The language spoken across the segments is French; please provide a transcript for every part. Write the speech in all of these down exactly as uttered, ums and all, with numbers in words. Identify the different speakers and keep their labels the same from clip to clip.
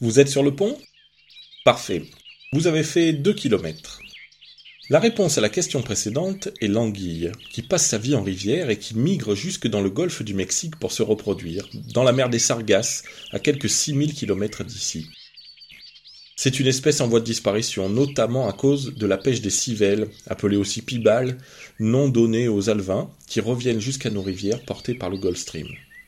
Speaker 1: Vous êtes sur le pont ? Parfait. Vous avez fait deux kilomètres. La réponse à la question précédente est l'anguille, qui passe sa vie en rivière et qui migre jusque dans le golfe du Mexique pour se reproduire, dans la mer des Sargasses, à quelques six mille kilomètres d'ici. C'est une espèce en voie de disparition, notamment à cause de la pêche des civelles, appelée aussi pibales, nom donné aux alevins, qui reviennent jusqu'à nos rivières portés par le Gulf Stream.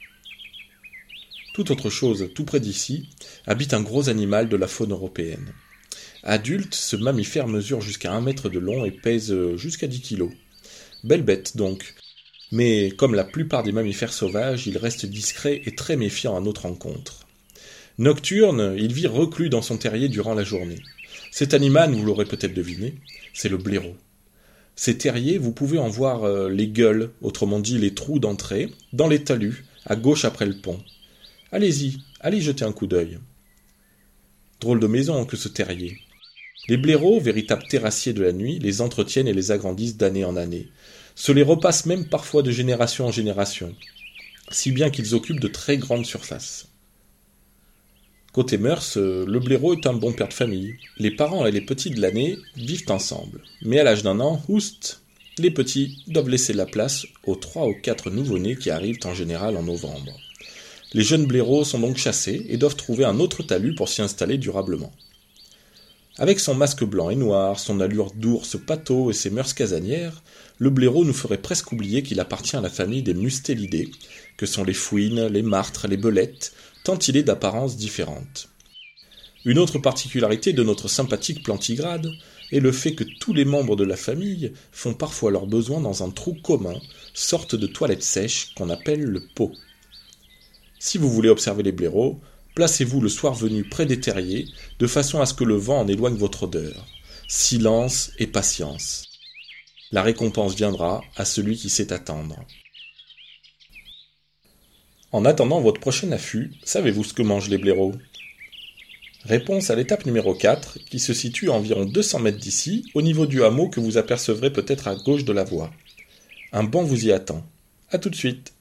Speaker 1: Tout autre chose, tout près d'ici, habite un gros animal de la faune européenne. Adulte, ce mammifère mesure jusqu'à un mètre de long et pèse jusqu'à dix kilos. Belle bête donc, mais comme la plupart des mammifères sauvages, il reste discret et très méfiant à notre rencontre. Nocturne, il vit reclus dans son terrier durant la journée. Cet animal, vous l'aurez peut-être deviné, c'est le blaireau. Ces terriers, vous pouvez en voir euh, les gueules, autrement dit les trous d'entrée, dans les talus, à gauche après le pont. Allez-y, allez jeter un coup d'œil. Drôle de maison que ce terrier. Les blaireaux, véritables terrassiers de la nuit, les entretiennent et les agrandissent d'année en année. Se les repassent même parfois de génération en génération, si bien qu'ils occupent de très grandes surfaces. Côté mœurs, le blaireau est un bon père de famille. Les parents et les petits de l'année vivent ensemble. Mais à l'âge d'un an, oust, les petits doivent laisser la place aux trois ou quatre nouveau-nés qui arrivent en général en novembre. Les jeunes blaireaux sont donc chassés et doivent trouver un autre talus pour s'y installer durablement. Avec son masque blanc et noir, son allure d'ours pâteau et ses mœurs casanières, le blaireau nous ferait presque oublier qu'il appartient à la famille des mustélidés, que sont les fouines, les martres, les belettes, tant il est d'apparences différentes. Une autre particularité de notre sympathique plantigrade est le fait que tous les membres de la famille font parfois leurs besoins dans un trou commun, sorte de toilette sèche qu'on appelle le pot. Si vous voulez observer les blaireaux, placez-vous le soir venu près des terriers, de façon à ce que le vent en éloigne votre odeur. Silence et patience. La récompense viendra à celui qui sait attendre. En attendant votre prochain affût, savez-vous ce que mangent les blaireaux ? Réponse à l'étape numéro quatre, qui se situe à environ deux cents mètres d'ici, au niveau du hameau que vous apercevrez peut-être à gauche de la voie. Un banc vous y attend. À tout de suite.